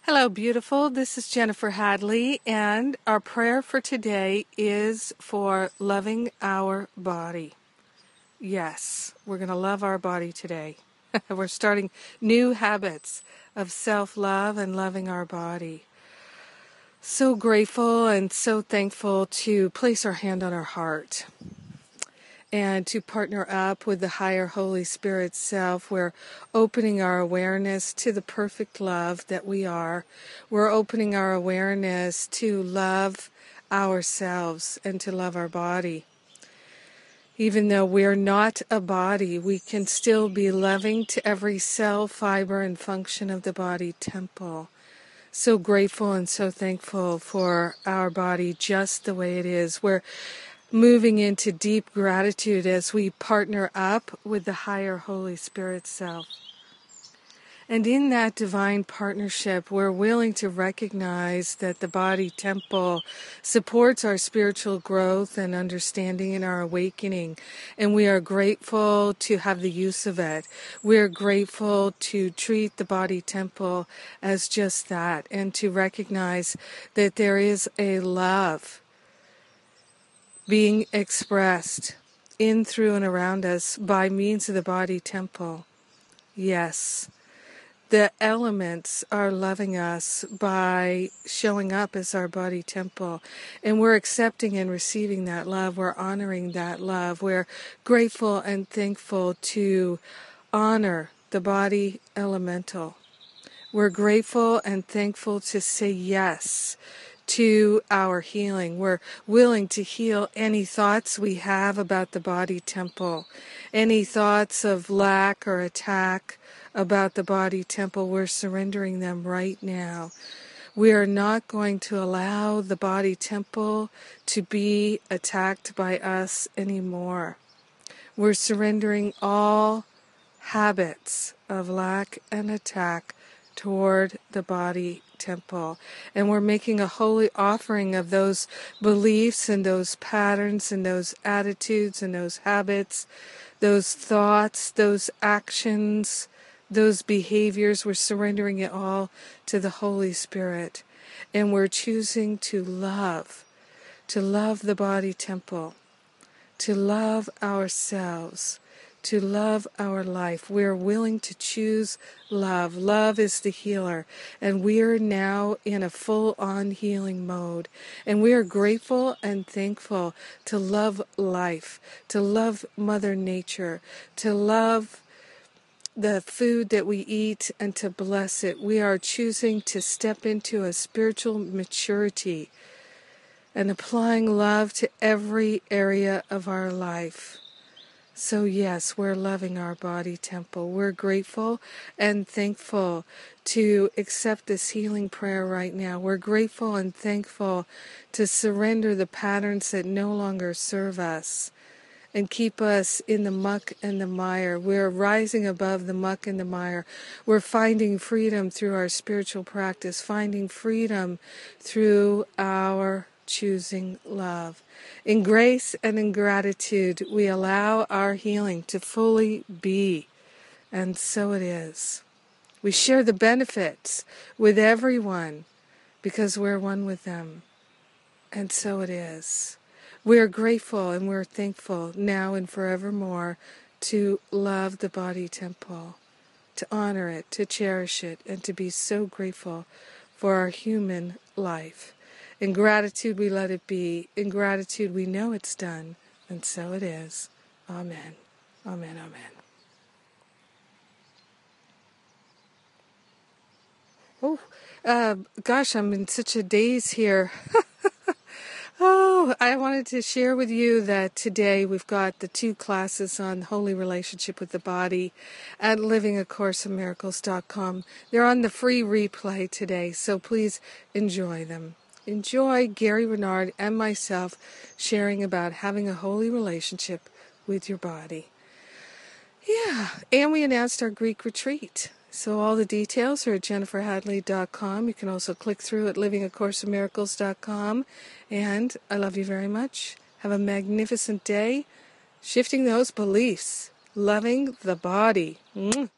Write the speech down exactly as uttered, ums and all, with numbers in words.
Hello, beautiful. This is Jennifer Hadley, and our prayer for today is for loving our body. Yes, we're going to love our body today. We're starting new habits of self-love and loving our body. So grateful and so thankful to place our hand on our heart and to partner up with the higher Holy Spirit self. We're opening our awareness to the perfect love that we are. We're opening our awareness to love ourselves and to love our body. Even though we're not a body, we can still be loving to every cell, fiber, and function of the body temple. So grateful and so thankful for our body just the way it is. We're moving into deep gratitude as we partner up with the higher Holy Spirit self. And in that divine partnership, we're willing to recognize that the body temple supports our spiritual growth and understanding and our awakening. And we are grateful to have the use of it. We're grateful to treat the body temple as just that and to recognize that there is a love being expressed in, through, and around us by means of the body temple. Yes, the elements are loving us by showing up as our body temple, and we're accepting and receiving that love. We're honoring that love. We're grateful and thankful to honor the body elemental. We're grateful and thankful to say yes to our healing. We're willing to heal any thoughts we have about the body temple, any thoughts of lack or attack about the body temple. We're surrendering them right now. We are not going to allow the body temple to be attacked by us anymore. We're surrendering all habits of lack and attack toward the body temple. And we're making a holy offering of those beliefs and those patterns and those attitudes and those habits, those thoughts, those actions, those behaviors. We're surrendering it all to the Holy Spirit. And we're choosing to love, to love the body temple, to love ourselves, to love our life. We're willing to choose love. Love is the healer. And we're now in a full-on healing mode. And we are grateful and thankful to love life, to love Mother Nature, to love the food that we eat and to bless it. We are choosing to step into a spiritual maturity and applying love to every area of our life. So yes, we're loving our body temple. We're grateful and thankful to accept this healing prayer right now. We're grateful and thankful to surrender the patterns that no longer serve us and keep us in the muck and the mire. We're rising above the muck and the mire. We're finding freedom through our spiritual practice, finding freedom through our choosing love. In grace and in gratitude, we allow our healing to fully be, and so it is. We share the benefits with everyone because we're one with them, and so it is. We're grateful and we're thankful now and forevermore to love the body temple, to honor it, to cherish it, and to be so grateful for our human life. In gratitude, we let it be. In gratitude, we know it's done. And so it is. Amen. Amen. Amen. Oh, uh, gosh, I'm in such a daze here. Oh, I wanted to share with you that today we've got the two classes on holy relationship with the body at living a course in miracles dot com. They're on the free replay today, so please enjoy them. Enjoy Gary Renard and myself sharing about having a holy relationship with your body. Yeah, and we announced our Greek retreat. So all the details are at jennifer hadley dot com. You can also click through at living a course in miracles dot com. And I love you very much. Have a magnificent day. Shifting those beliefs. Loving the body. Mwah.